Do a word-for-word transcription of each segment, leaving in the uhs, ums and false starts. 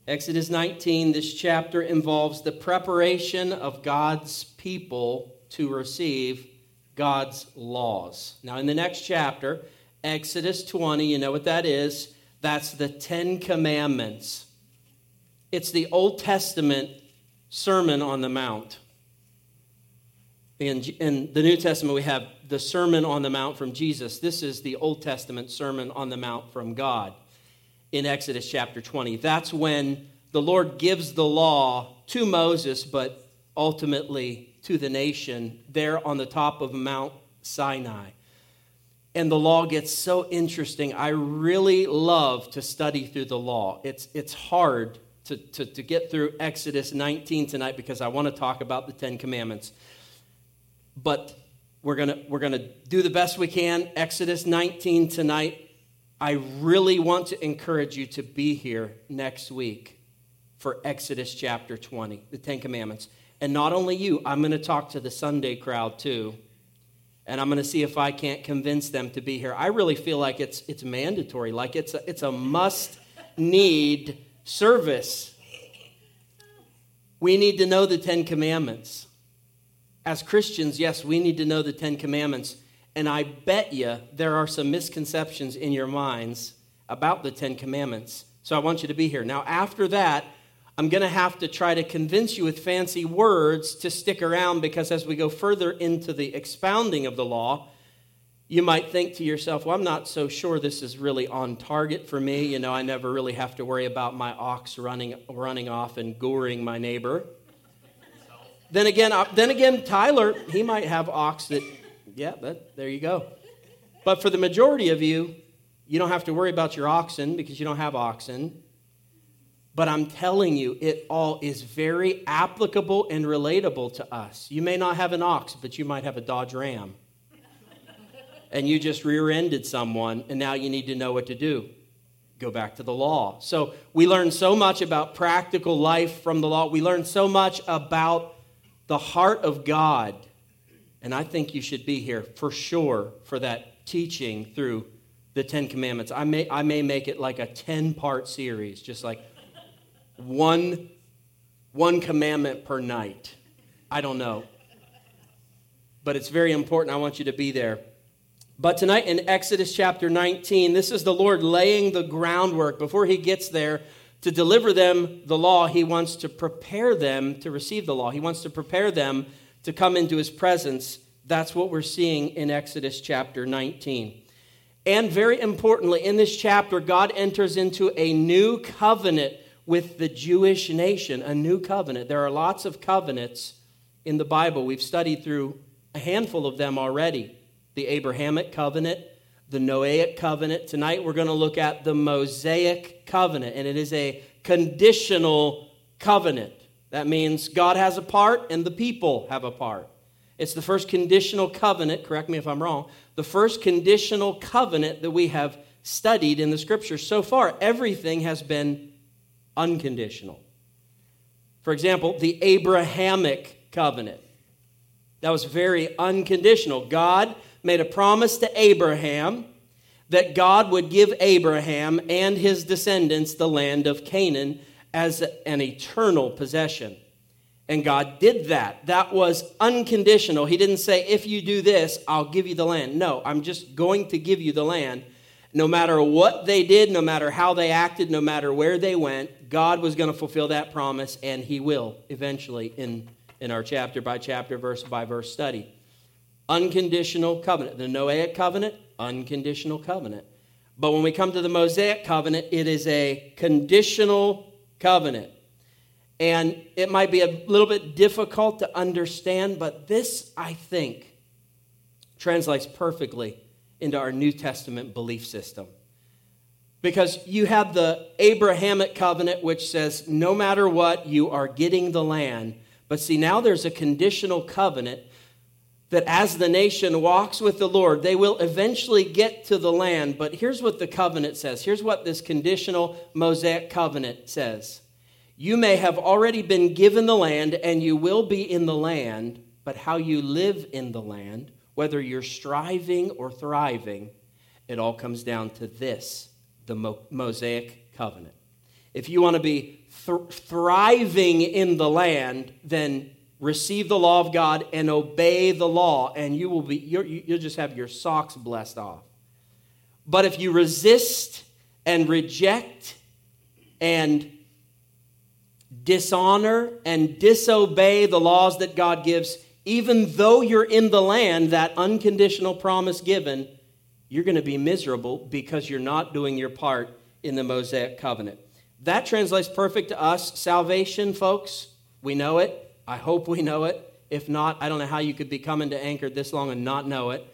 Exodus nineteen, this chapter involves the preparation of God's people to receive God's laws. Now, in the next chapter, Exodus twenty, you know what that is. That's the Ten Commandments. It's the Old Testament Sermon on the Mount. In, in the New Testament, we have the Sermon on the Mount from Jesus. This is the Old Testament Sermon on the Mount from God in Exodus chapter twenty. That's when the Lord gives the law to Moses, but ultimately to the nation there on the top of Mount Sinai. And the law gets so interesting. I really love to study through the law. It's, it's hard to, to, to get through Exodus nineteen tonight because I want to talk about the Ten Commandments. But we're gonna we're gonna do the best we can. Exodus nineteen tonight. I really want to encourage you to be here next week for Exodus chapter twenty, the Ten Commandments. And not only you, I'm going to talk to the Sunday crowd too, and I'm going to see if I can't convince them to be here. I really feel like it's it's mandatory, like it's a, it's a must-need service. We need to know the Ten Commandments. As Christians, yes, we need to know the Ten Commandments. And I bet you there are some misconceptions in your minds about the Ten Commandments. So I want you to be here. Now, after that, I'm going to have to try to convince you with fancy words to stick around, because as we go further into the expounding of the law, you might think to yourself, well, I'm not so sure this is really on target for me. You know, I never really have to worry about my ox running running off and goring my neighbor. Then again, then again, Tyler, he might have ox that, yeah, that, there you go. But for the majority of you, you don't have to worry about your oxen because you don't have oxen. But I'm telling you, it all is very applicable and relatable to us. You may not have an ox, but you might have a Dodge Ram. And you just rear-ended someone, and now you need to know what to do. Go back to the law. So we learn so much about practical life from the law. We learn so much about the heart of God. And I think you should be here for sure for that teaching through the Ten Commandments. I may I may make it like a ten-part series, just like one, one commandment per night. I don't know. But it's very important. I want you to be there. But tonight in Exodus chapter nineteen, this is the Lord laying the groundwork. Before he gets there to deliver them the law, he wants to prepare them to receive the law. He wants to prepare them to come into his presence. That's what we're seeing in Exodus chapter nineteen. And very importantly, in this chapter, God enters into a new covenant with the Jewish nation, a new covenant. There are lots of covenants in the Bible. We've studied through a handful of them already. The Abrahamic covenant, the Noahic covenant. Tonight we're going to look at the Mosaic covenant, and it is a conditional covenant. That means God has a part and the people have a part. It's the first conditional covenant, correct me if I'm wrong, the first conditional covenant that we have studied in the Scriptures. So far, everything has been unconditional. For example, the Abrahamic covenant. That was very unconditional. God made a promise to Abraham that God would give Abraham and his descendants the land of Canaan as an eternal possession. And God did that. That was unconditional. He didn't say, if you do this, I'll give you the land. No, I'm just going to give you the land. No matter what they did, no matter how they acted, no matter where they went, God was going to fulfill that promise, and he will eventually in, in our chapter by chapter, verse by verse study. Unconditional covenant. The Noahic covenant, unconditional covenant. But when we come to the Mosaic covenant, it is a conditional covenant. And it might be a little bit difficult to understand, but this, I think, translates perfectly into our New Testament belief system. Because you have the Abrahamic covenant, which says no matter what, you are getting the land. But see, now there's a conditional covenant that as the nation walks with the Lord, they will eventually get to the land. But here's what the covenant says. Here's what this conditional Mosaic covenant says. You may have already been given the land, and you will be in the land, but how you live in the land, whether you're striving or thriving, it all comes down to this, the Mo- Mosaic covenant. If you want to be th- thriving in the land, then receive the law of God and obey the law, and you will be you're, you'll just have your socks blessed off. But if you resist and reject and dishonor and disobey the laws that God gives, even though you're in the land, that unconditional promise given, you're going to be miserable because you're not doing your part in the Mosaic covenant. That translates perfect to us. Salvation, folks, we know it. I hope we know it. If not, I don't know how you could be coming to Anchor this long and not know it.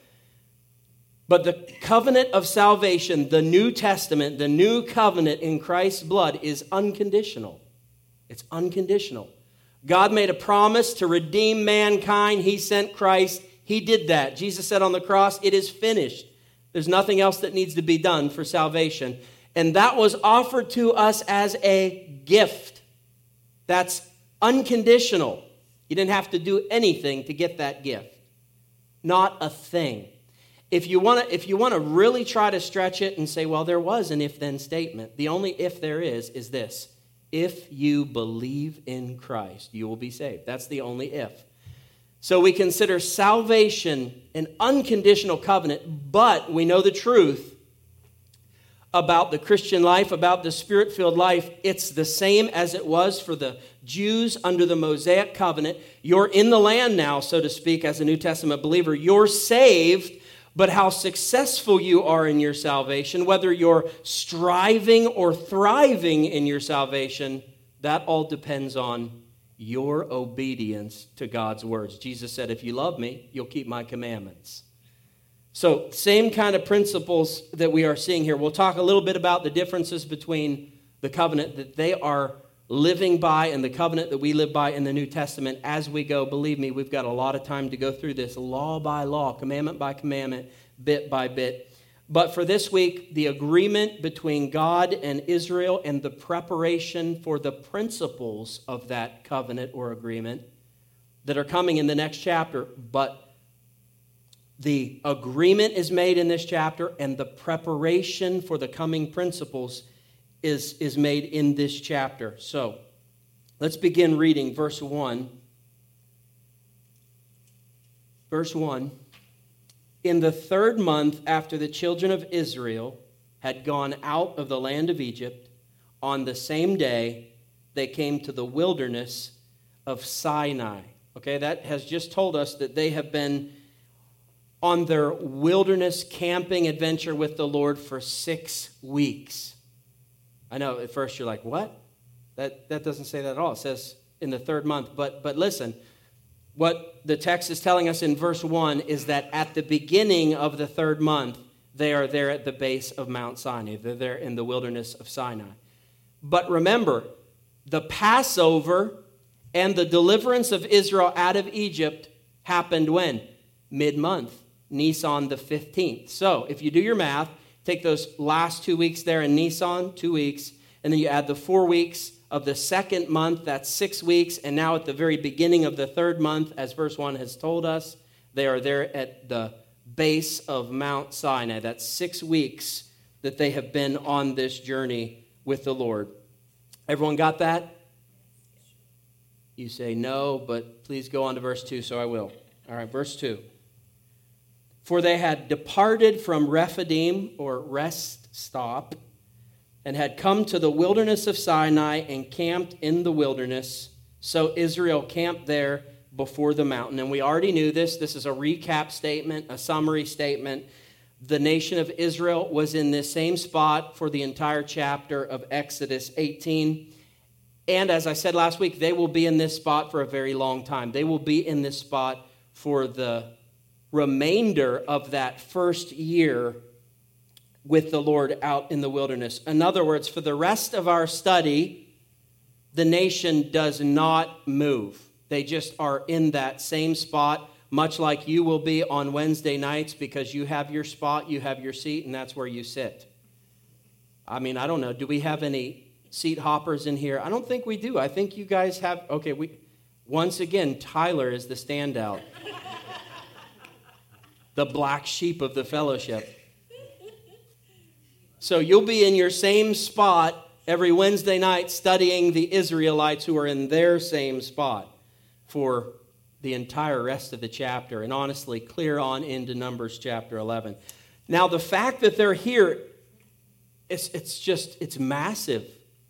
But the covenant of salvation, the New Testament, the new covenant in Christ's blood is unconditional. It's unconditional. God made a promise to redeem mankind. He sent Christ. He did that. Jesus said on the cross, it is finished. There's nothing else that needs to be done for salvation. And that was offered to us as a gift. That's unconditional. You didn't have to do anything to get that gift. Not a thing. If you want to if you want to really try to stretch it and say, well, there was an if-then statement, the only if there is is this. If you believe in Christ, you will be saved. That's the only if. So we consider salvation an unconditional covenant, but we know the truth about the Christian life, about the Spirit-filled life. It's the same as it was for the Jews under the Mosaic covenant. You're in the land now, so to speak, as a New Testament believer. You're saved, but how successful you are in your salvation, whether you're striving or thriving in your salvation, that all depends on your obedience to God's words. Jesus said, if you love me, you'll keep my commandments. So, same kind of principles that we are seeing here. We'll talk a little bit about the differences between the covenant that they are living by and the covenant that we live by in the New Testament as we go. Believe me, we've got a lot of time to go through this law by law, commandment by commandment, bit by bit. But for this week, the agreement between God and Israel and the preparation for the principles of that covenant or agreement that are coming in the next chapter. But the agreement is made in this chapter, and the preparation for the coming principles is, is made in this chapter. So, let's begin reading verse one. Verse one. In the third month after the children of Israel had gone out of the land of Egypt, on the same day they came to the wilderness of Sinai. Okay, that has just told us that they have been on their wilderness camping adventure with the Lord for six weeks. I know at first you're like, what? That that doesn't say that at all. It says in the third month. But but listen, what the text is telling us in verse one is that at the beginning of the third month, they are there at the base of Mount Sinai. They're there in the wilderness of Sinai. But remember, the Passover and the deliverance of Israel out of Egypt happened when? Mid-month. Nisan the fifteenth. So if you do your math, take those last two weeks there in Nisan, two weeks, and then you add the four weeks of the second month, that's six weeks, and now at the very beginning of the third month, as verse one has told us, they are there at the base of Mount Sinai. That's six weeks that they have been on this journey with the Lord. Everyone got that? You say no, but please go on to verse two, so I will. All right, verse two. For they had departed from Rephidim, or rest stop, and had come to the wilderness of Sinai and camped in the wilderness. So Israel camped there before the mountain. And we already knew this. This is a recap statement, a summary statement. The nation of Israel was in this same spot for the entire chapter of Exodus eighteen. And as I said last week, they will be in this spot for a very long time. They will be in this spot for the remainder of that first year with the Lord out in the wilderness. In other words, for the rest of our study, the nation does not move. They just are in that same spot, much like you will be on Wednesday nights, because you have your spot, you have your seat, and that's where you sit. I mean, I don't know. Do we have any seat hoppers in here? I don't think we do. I think you guys have. Okay, we. Once again, Tyler is the standout. The black sheep of the fellowship. So you'll be in your same spot every Wednesday night studying the Israelites who are in their same spot for the entire rest of the chapter, and honestly, clear on into Numbers chapter eleven. Now, the fact that they're here, it's, it's just, it's massive.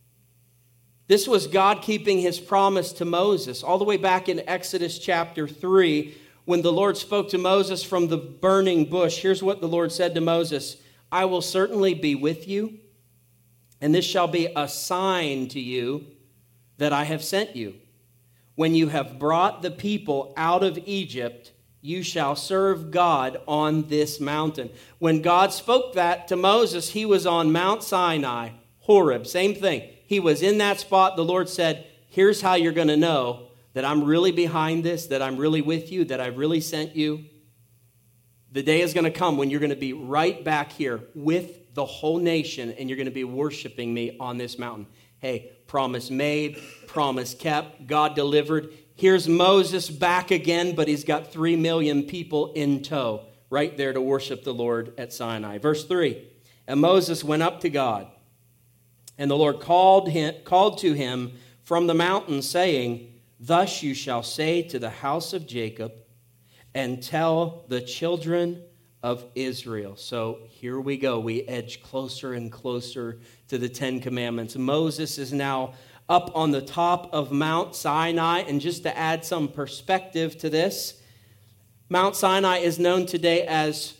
This was God keeping his promise to Moses. All the way back in Exodus chapter three, when the Lord spoke to Moses from the burning bush, here's what the Lord said to Moses: I will certainly be with you, and this shall be a sign to you that I have sent you. When you have brought the people out of Egypt, you shall serve God on this mountain. When God spoke that to Moses, he was on Mount Sinai, Horeb, same thing. He was in that spot. The Lord said, here's how you're going to know that I'm really behind this, that I'm really with you, that I've really sent you. The day is going to come when you're going to be right back here with the whole nation, and you're going to be worshiping me on this mountain. Hey, promise made, promise kept, God delivered. Here's Moses back again, but he's got three million people in tow right there to worship the Lord at Sinai. Verse three, and Moses went up to God, and the Lord called him, called to him from the mountain, saying, thus you shall say to the house of Jacob, and tell the children of Israel. So here we go. We edge closer and closer to the Ten Commandments. Moses is now up on the top of Mount Sinai. And just to add some perspective to this, Mount Sinai is known today as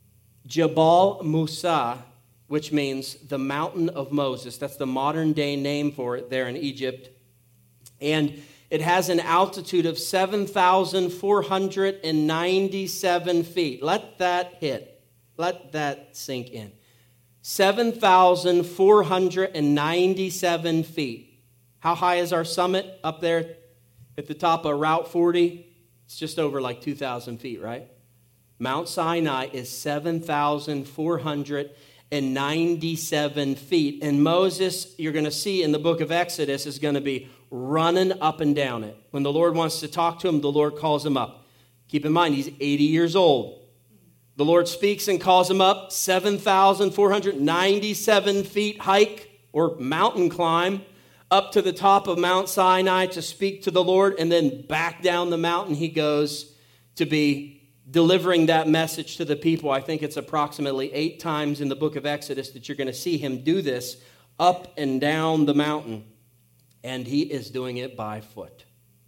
Jabal Musa, which means the mountain of Moses. That's the modern day name for it there in Egypt. And it has an altitude of seven thousand four hundred ninety-seven feet. Let that hit. Let that sink in. seven thousand four hundred ninety-seven feet. How high is our summit up there at the top of Route forty? It's just over like two thousand feet, right? Mount Sinai is seven thousand four hundred ninety-seven feet. And Moses, you're going to see in the book of Exodus, is going to be running up and down it. When the Lord wants to talk to him, the Lord calls him up. Keep in mind, he's eighty years old. The Lord speaks and calls him up, seven thousand four hundred ninety-seven feet hike or mountain climb up to the top of Mount Sinai to speak to the Lord, and then back down the mountain he goes to be delivering that message to the people. I think it's approximately eight times in the book of Exodus that you're going to see him do this up and down the mountain. And he is doing it by foot.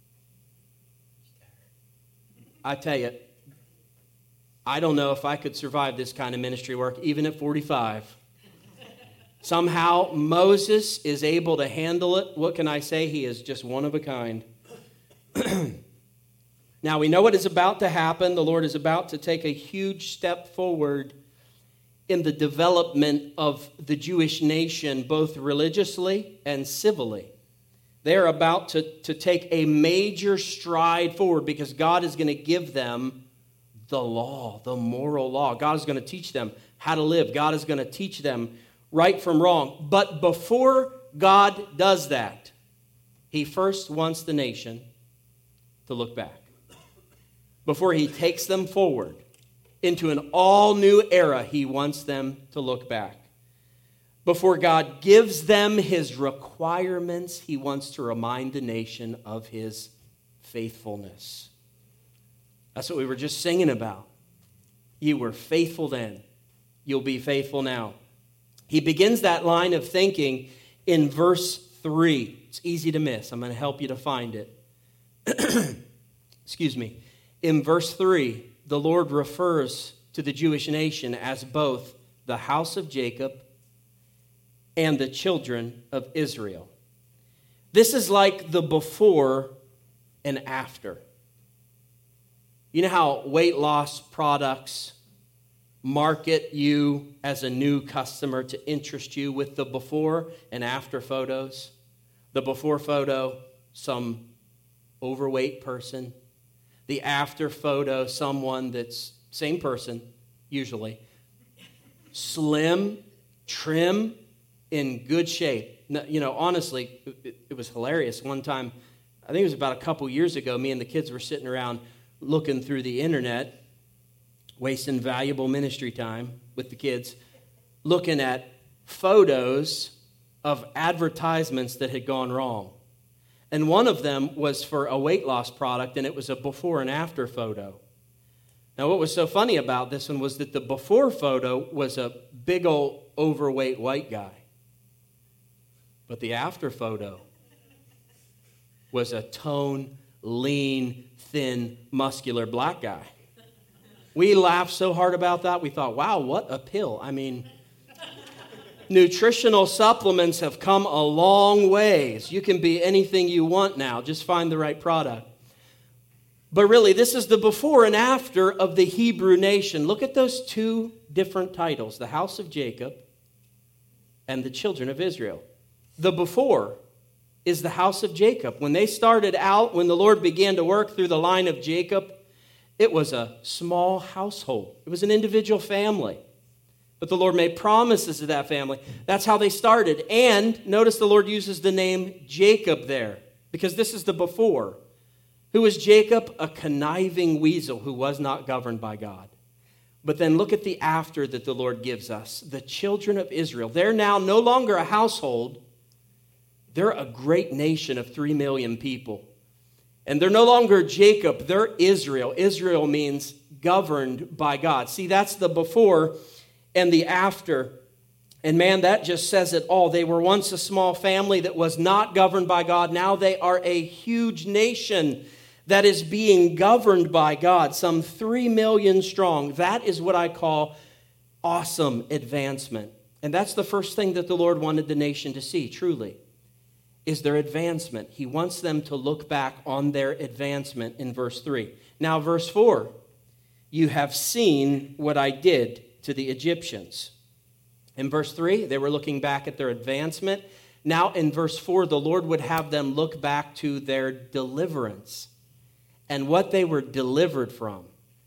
I tell you, I don't know if I could survive this kind of ministry work, even at forty-five. Somehow, Moses is able to handle it. What can I say? He is just one of a kind. Now, we know what is about to happen. The Lord is about to take a huge step forward in the development of the Jewish nation, both religiously and civilly. They're about to, to take a major stride forward because God is going to give them the law, the moral law. God is going to teach them how to live. God is going to teach them right from wrong. But before God does that, he first wants the nation to look back. Before he takes them forward into an all-new era, he wants them to look back. Before God gives them his requirements, he wants to remind the nation of his faithfulness. That's what we were just singing about. You were faithful then. You'll be faithful now. He begins that line of thinking in verse three. It's easy to miss. I'm going to help you to find it. Excuse me. In verse three, the Lord refers to the Jewish nation as both the house of Jacob and the children of Israel. This is like the before and after. You know how weight loss products market you as a new customer to interest you with the before and after photos? The before photo, some overweight person. The after photo, someone that's same person, usually. Slim, trim, in good shape. You know, honestly, it, it was hilarious. One time, I think it was about a couple years ago, me and the kids were sitting around looking through the internet, wasting valuable ministry time with the kids, looking at photos of advertisements that had gone wrong. And one of them was for a weight loss product, and it was a before and after photo. Now, what was so funny about this one was that the before photo was a big old overweight white guy. But the after photo was a tone, lean, thin, muscular black guy. We laughed so hard about that, we thought, wow, what a pill. I mean, nutritional supplements have come a long ways. You can be anything you want now. Just find the right product. But really, this is the before and after of the Hebrew nation. Look at those two different titles, the house of Jacob and the children of Israel. The before is the house of Jacob. When they started out, when the Lord began to work through the line of Jacob, it was a small household. It was an individual family. But the Lord made promises to that family. That's how they started. And notice the Lord uses the name Jacob there, because this is the before. Who was Jacob? A conniving weasel who was not governed by God. But then look at the after that the Lord gives us. The children of Israel. They're now no longer a household. They're a great nation of three million people. And they're no longer Jacob. They're Israel. Israel means governed by God. See, that's the before and the after. And man, that just says it all. They were once a small family that was not governed by God. Now they are a huge nation that is being governed by God, some three million strong. That is what I call awesome advancement. And that's the first thing that the Lord wanted the nation to see, truly, is their advancement. He wants them to look back on their advancement in verse three. Now, verse four, you have seen what I did to the Egyptians. In verse three, they were looking back at their advancement. Now in verse four, the Lord would have them look back to their deliverance and what they were delivered from.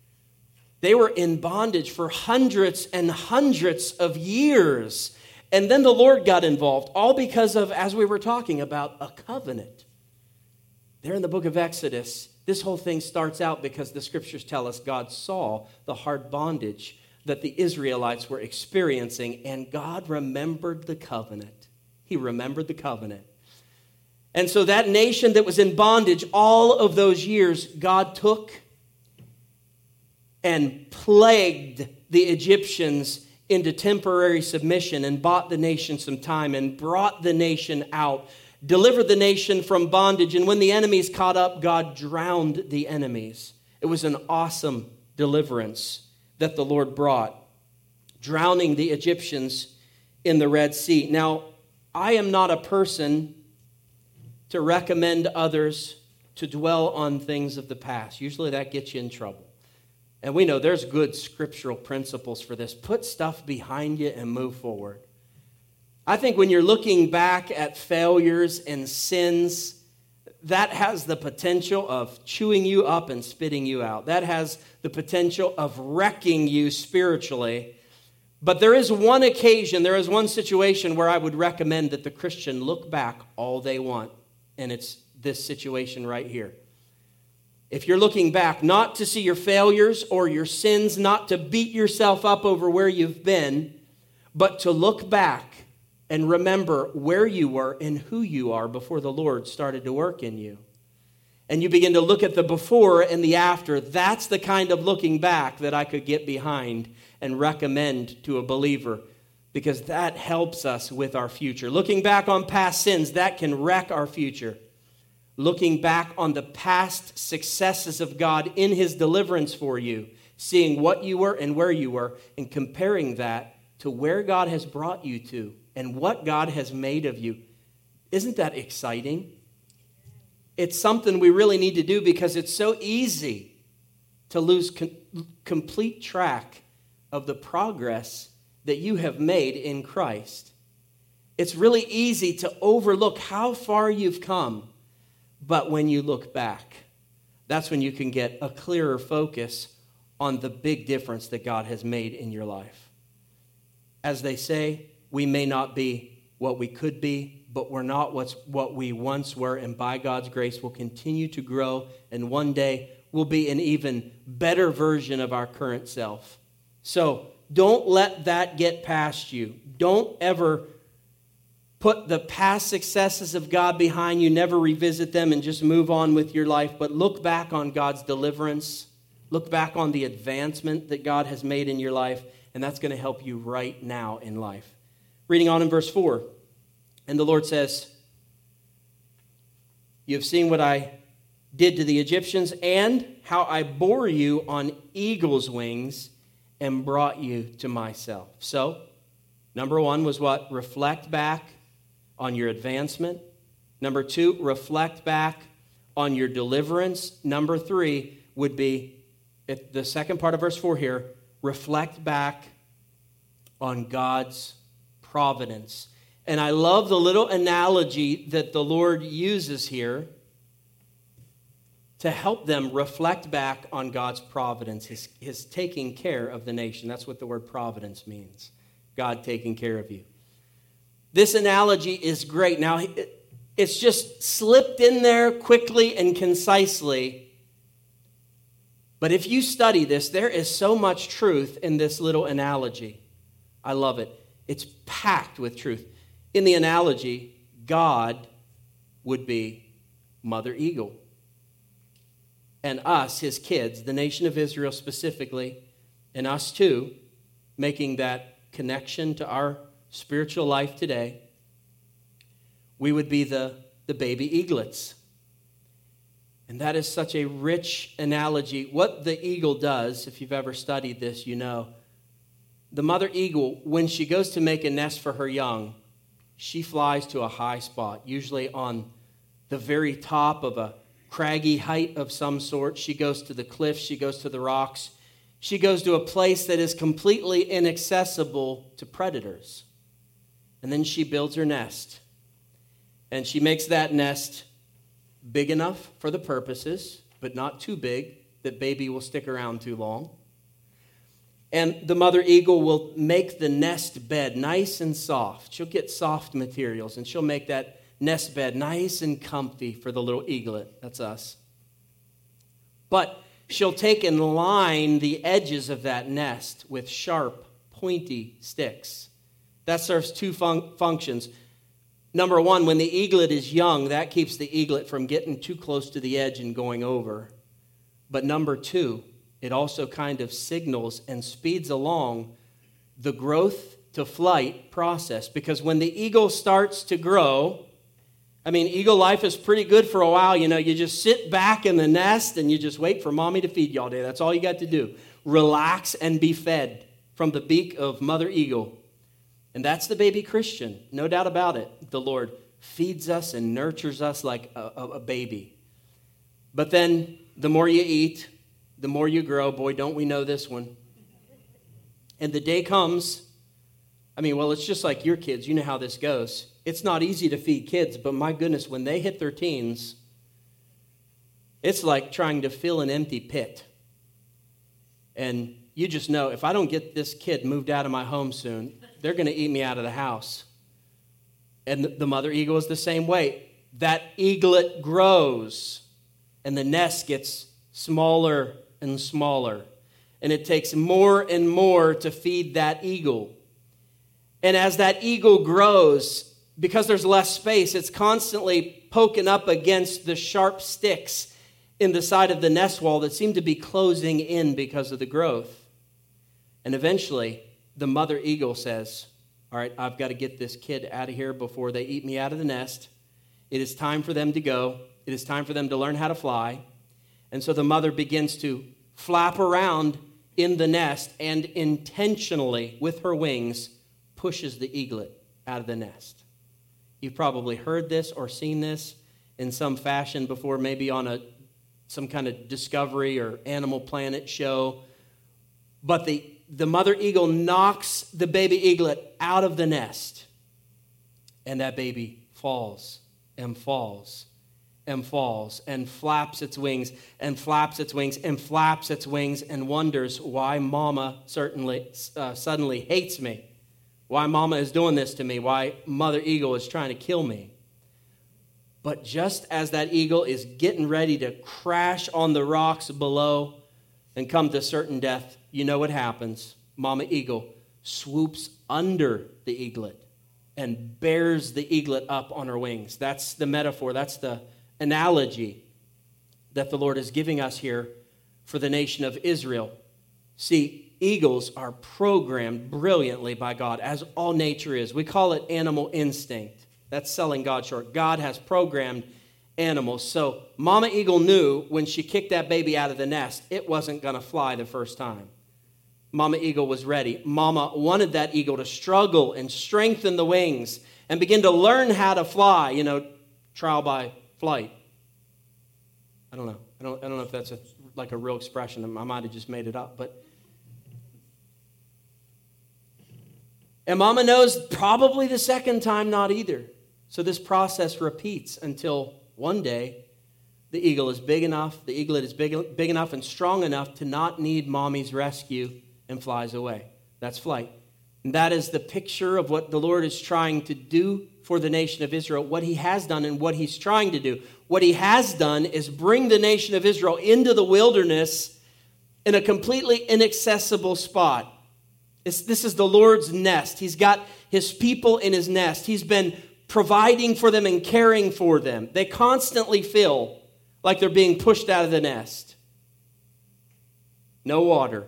They were in bondage for hundreds and hundreds of years. And then the Lord got involved, all because of, as we were talking about, a covenant. There in the book of Exodus, this whole thing starts out because the scriptures tell us God saw the hard bondage that the Israelites were experiencing, and God remembered the covenant. He remembered the covenant. And so that nation that was in bondage all of those years, God took and plagued the Egyptians into temporary submission and bought the nation some time and brought the nation out, delivered the nation from bondage. And when the enemies caught up, God drowned the enemies. It was an awesome deliverance that the Lord brought, drowning the Egyptians in the Red Sea. Now, I am not a person to recommend others to dwell on things of the past. Usually that gets you in trouble. And we know there's good scriptural principles for this. Put stuff behind you and move forward. I think when you're looking back at failures and sins, that has the potential of chewing you up and spitting you out. That has the potential of wrecking you spiritually. But there is one occasion, there is one situation where I would recommend that the Christian look back all they want. And it's this situation right here. If you're looking back, not to see your failures or your sins, not to beat yourself up over where you've been, but to look back and remember where you were and who you are before the Lord started to work in you. And you begin to look at the before and the after. That's the kind of looking back that I could get behind and recommend to a believer, because that helps us with our future. Looking back on past sins, that can wreck our future. Looking back on the past successes of God in his deliverance for you, seeing what you were and where you were, and comparing that to where God has brought you to and what God has made of you. Isn't that exciting? It's something we really need to do, because it's so easy to lose com- complete track of the progress that you have made in Christ. It's really easy to overlook how far you've come. But when you look back, that's when you can get a clearer focus on the big difference that God has made in your life. As they say, we may not be what we could be, but we're not what's, what we once were, and by God's grace, we'll continue to grow, and one day we'll be an even better version of our current self. So don't let that get past you. Don't ever put the past successes of God behind you, never revisit them, and just move on with your life, but look back on God's deliverance. Look back on the advancement that God has made in your life, and that's going to help you right now in life. Reading on in verse four, and the Lord says, "You have seen what I did to the Egyptians, and how I bore you on eagle's wings and brought you to myself." So, number one was what? Reflect back on your advancement. Number two, reflect back on your deliverance. Number three would be, at the second part of verse four here, reflect back on God's providence. And I love the little analogy that the Lord uses here to help them reflect back on God's providence, his, his taking care of the nation. That's what the word providence means, God taking care of you. This analogy is great. Now, it's just slipped in there quickly and concisely. But if you study this, there is so much truth in this little analogy. I love it. It's packed with truth. In the analogy, God would be Mother Eagle. And us, his kids, the nation of Israel specifically, and us too, making that connection to our spiritual life today, we would be the, the baby eaglets. And that is such a rich analogy. What the eagle does, if you've ever studied this, you know, the mother eagle, when she goes to make a nest for her young, she flies to a high spot, usually on the very top of a craggy height of some sort. She goes to the cliffs, she goes to the rocks. She goes to a place that is completely inaccessible to predators. And then she builds her nest. And she makes that nest big enough for the purposes, but not too big that baby will stick around too long. And the mother eagle will make the nest bed nice and soft. She'll get soft materials, and she'll make that nest bed nice and comfy for the little eaglet. That's us. But she'll take and line the edges of that nest with sharp, pointy sticks. That serves two fun- functions. Number one, when the eaglet is young, that keeps the eaglet from getting too close to the edge and going over. But number two, it also kind of signals and speeds along the growth to flight process. Because when the eagle starts to grow, I mean, eagle life is pretty good for a while. You know, you just sit back in the nest and you just wait for mommy to feed you all day. That's all you got to do. Relax and be fed from the beak of Mother Eagle. And that's the baby Christian, no doubt about it. The Lord feeds us and nurtures us like a, a, a baby. But then the more you eat, the more you grow. Boy, don't we know this one. And the day comes, I mean, well, it's just like your kids. You know how this goes. It's not easy to feed kids, but my goodness, when they hit their teens, it's like trying to fill an empty pit. And you just know, if I don't get this kid moved out of my home soon, they're going to eat me out of the house. And the mother eagle is the same way. That eaglet grows, and the nest gets smaller and smaller. And it takes more and more to feed that eagle. And as that eagle grows, because there's less space, it's constantly poking up against the sharp sticks in the side of the nest wall that seem to be closing in because of the growth. And eventually, the mother eagle says, all right, I've got to get this kid out of here before they eat me out of the nest. It is time for them to go. It is time for them to learn how to fly. And so the mother begins to flap around in the nest and intentionally, with her wings, pushes the eaglet out of the nest. You've probably heard this or seen this in some fashion before, maybe on a some kind of Discovery or Animal Planet show. But the, the mother eagle knocks the baby eaglet out of the nest, and that baby falls and falls and falls and flaps its wings and flaps its wings and flaps its wings and wonders why mama certainly uh, suddenly hates me. Why mama is doing this to me, why mother eagle is trying to kill me. But just as that eagle is getting ready to crash on the rocks below and come to certain death, you know what happens. Mama eagle swoops under the eaglet and bears the eaglet up on her wings. That's the metaphor. That's the analogy that the Lord is giving us here for the nation of Israel. See, eagles are programmed brilliantly by God, as all nature is. We call it animal instinct. That's selling God short. God has programmed animals. So Mama Eagle knew when she kicked that baby out of the nest, it wasn't going to fly the first time. Mama Eagle was ready. Mama wanted that eagle to struggle and strengthen the wings and begin to learn how to fly, you know, trial by flight. I don't know. I don't, I don't know if that's a, like a real expression. I might have just made it up. But And Mama knows probably the second time not either. So this process repeats until one day the eagle is big enough, the eaglet is big, big enough and strong enough to not need Mommy's rescue and flies away. That's flight. And that is the picture of what the Lord is trying to do for the nation of Israel, what he has done and what he's trying to do. What he has done is bring the nation of Israel into the wilderness in a completely inaccessible spot. It's, this is the Lord's nest. He's got his people in his nest. He's been providing for them and caring for them. They constantly feel like they're being pushed out of the nest. No water.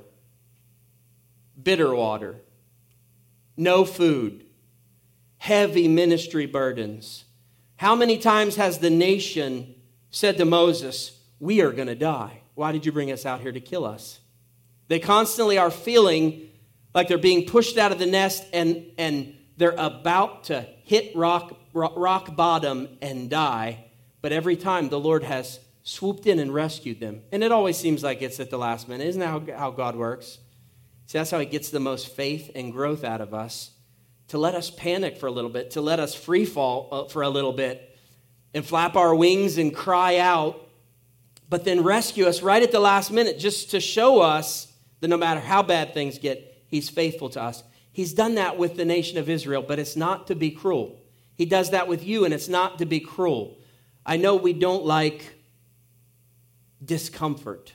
Bitter water. No food. Heavy ministry burdens. How many times has the nation said to Moses, "We are going to die. Why did you bring us out here to kill us?" They constantly are feeling like they're being pushed out of the nest and, and they're about to hit rock, rock, rock bottom and die. But every time the Lord has swooped in and rescued them. And it always seems like it's at the last minute. Isn't that how, how God works? See, that's how he gets the most faith and growth out of us. To let us panic for a little bit. To let us free fall for a little bit. And flap our wings and cry out. But then rescue us right at the last minute. Just to show us that no matter how bad things get, he's faithful to us. He's done that with the nation of Israel, but it's not to be cruel. He does that with you, and it's not to be cruel. I know we don't like discomfort.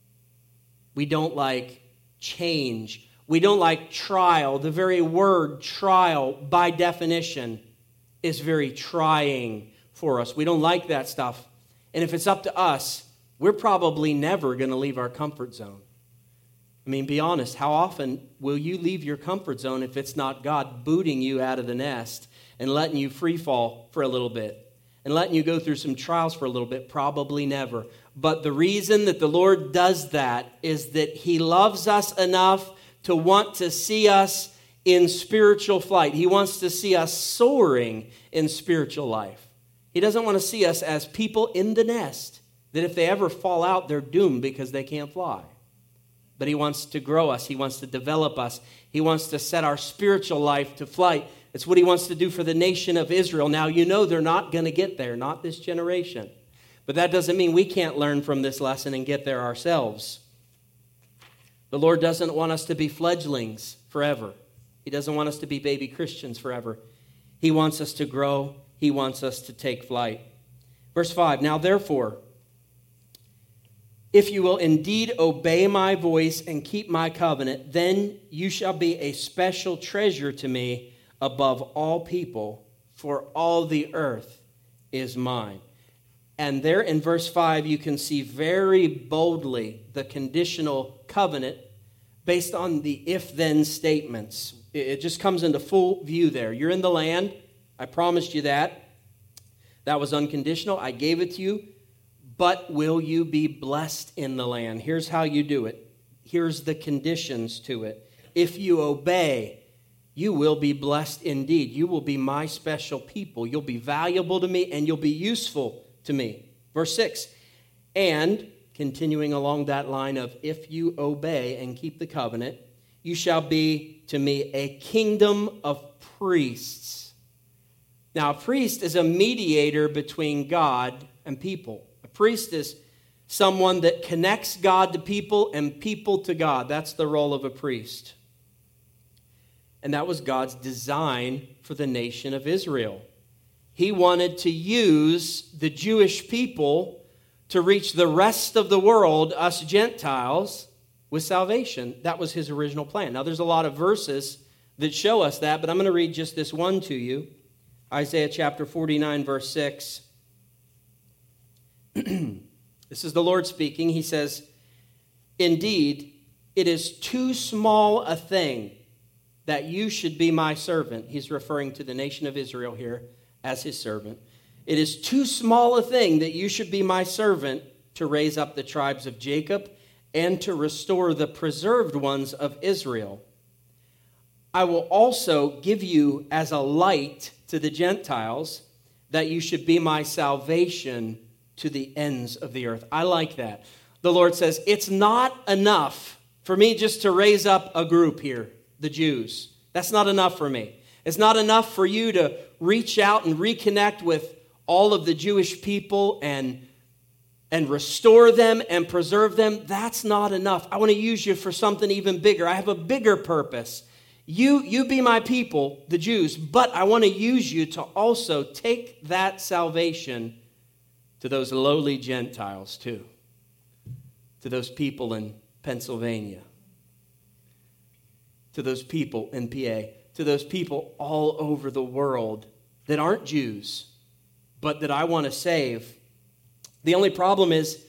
We don't like change. We don't like trial. The very word trial, by definition, is very trying for us. We don't like that stuff. And if it's up to us, we're probably never going to leave our comfort zone. I mean, be honest, how often will you leave your comfort zone if it's not God booting you out of the nest and letting you free fall for a little bit and letting you go through some trials for a little bit? Probably never. But the reason that the Lord does that is that he loves us enough to want to see us in spiritual flight. He wants to see us soaring in spiritual life. He doesn't want to see us as people in the nest that if they ever fall out, they're doomed because they can't fly. But he wants to grow us. He wants to develop us. He wants to set our spiritual life to flight. It's what he wants to do for the nation of Israel. Now, you know they're not going to get there, not this generation. But that doesn't mean we can't learn from this lesson and get there ourselves. The Lord doesn't want us to be fledglings forever. He doesn't want us to be baby Christians forever. He wants us to grow. He wants us to take flight. Verse five, now therefore, if you will indeed obey my voice and keep my covenant, then you shall be a special treasure to me above all people, for all the earth is mine. And there in verse five, you can see very boldly the conditional covenant based on the if-then statements. It just comes into full view there. You're in the land. I promised you that. That was unconditional. I gave it to you. But will you be blessed in the land? Here's how you do it. Here's the conditions to it. If you obey, you will be blessed indeed. You will be my special people. You'll be valuable to me and you'll be useful to me. Verse six, and continuing along that line of if you obey and keep the covenant, you shall be to me a kingdom of priests. Now, a priest is a mediator between God and people. Priest is someone that connects God to people and people to God. That's the role of a priest. And that was God's design for the nation of Israel. He wanted to use the Jewish people to reach the rest of the world, us Gentiles, with salvation. That was his original plan. Now, there's a lot of verses that show us that, but I'm going to read just this one to you. Isaiah chapter forty-nine, verse six. This is the Lord speaking. He says, "Indeed, it is too small a thing that you should be my servant." He's referring to the nation of Israel here as his servant. "It is too small a thing that you should be my servant to raise up the tribes of Jacob and to restore the preserved ones of Israel. I will also give you as a light to the Gentiles, that you should be my salvation to the ends of the earth." I like that. The Lord says, it's not enough for me just to raise up a group here, the Jews. That's not enough for me. It's not enough for you to reach out and reconnect with all of the Jewish people and and restore them and preserve them. That's not enough. I want to use you for something even bigger. I have a bigger purpose. You, you be my people, the Jews, but I want to use you to also take that salvation to those lowly Gentiles too, to those people in Pennsylvania, to those people in P A, to those people all over the world that aren't Jews, but that I want to save. The only problem is,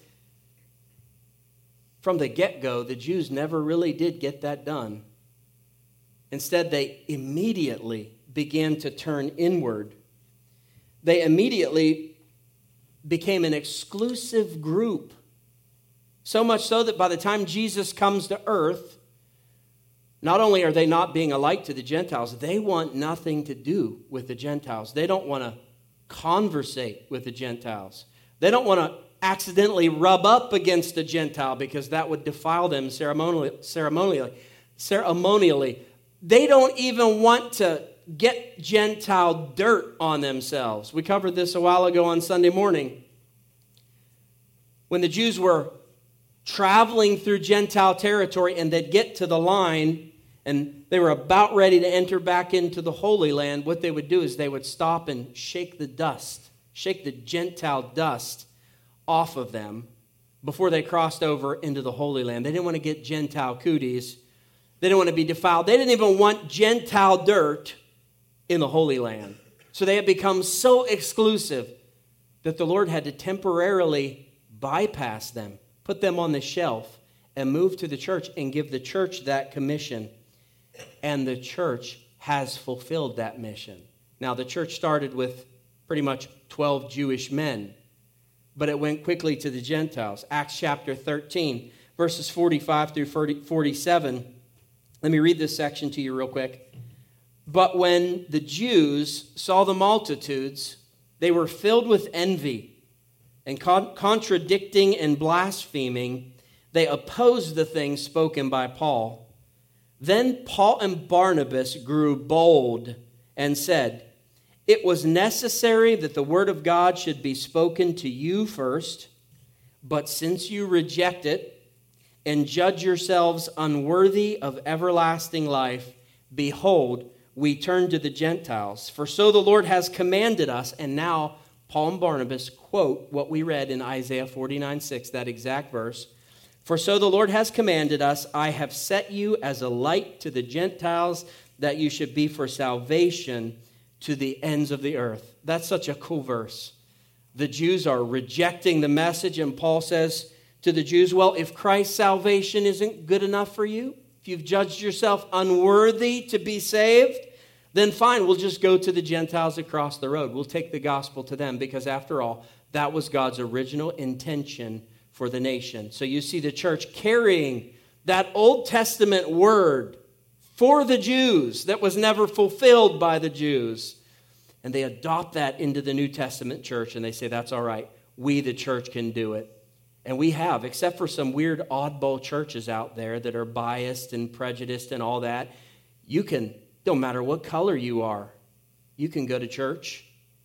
from the get-go, the Jews never really did get that done. Instead, they immediately began to turn inward. They immediately became an exclusive group. So much so that by the time Jesus comes to earth, not only are they not being a light to the Gentiles, they want nothing to do with the Gentiles. They don't want to conversate with the Gentiles. They don't want to accidentally rub up against a Gentile because that would defile them ceremonially. ceremonially. ceremonially. They don't even want to get Gentile dirt on themselves. We covered this a while ago on Sunday morning. When the Jews were traveling through Gentile territory and they'd get to the line and they were about ready to enter back into the Holy Land, what they would do is they would stop and shake the dust, shake the Gentile dust off of them before they crossed over into the Holy Land. They didn't want to get Gentile cooties. They didn't want to be defiled. They didn't even want Gentile dirt in the Holy Land. So they had become so exclusive that the Lord had to temporarily bypass them, put them on the shelf, and move to the church and give the church that commission. And the church has fulfilled that mission. Now, the church started with pretty much twelve Jewish men, but it went quickly to the Gentiles. Acts chapter thirteen, verses forty-five through forty-seven. Let me read this section to you real quick. "But when the Jews saw the multitudes, they were filled with envy, and con- contradicting and blaspheming, they opposed the things spoken by Paul. Then Paul and Barnabas grew bold and said, 'It was necessary that the word of God should be spoken to you first, but since you reject it and judge yourselves unworthy of everlasting life, behold, we turn to the Gentiles. For so the Lord has commanded us.'" And now Paul and Barnabas quote what we read in Isaiah forty-nine six, that exact verse. "For so the Lord has commanded us, I have set you as a light to the Gentiles, that you should be for salvation to the ends of the earth." That's such a cool verse. The Jews are rejecting the message, and Paul says to the Jews, well, if Christ's salvation isn't good enough for you, if you've judged yourself unworthy to be saved, then fine, we'll just go to the Gentiles across the road. We'll take the gospel to them, because after all, that was God's original intention for the nation. So you see the church carrying that Old Testament word for the Jews that was never fulfilled by the Jews. And they adopt that into the New Testament church, and they say, that's all right. We, the church, can do it. And we have, except for some weird oddball churches out there that are biased and prejudiced and all that. You can, don't matter what color you are, you can go to church.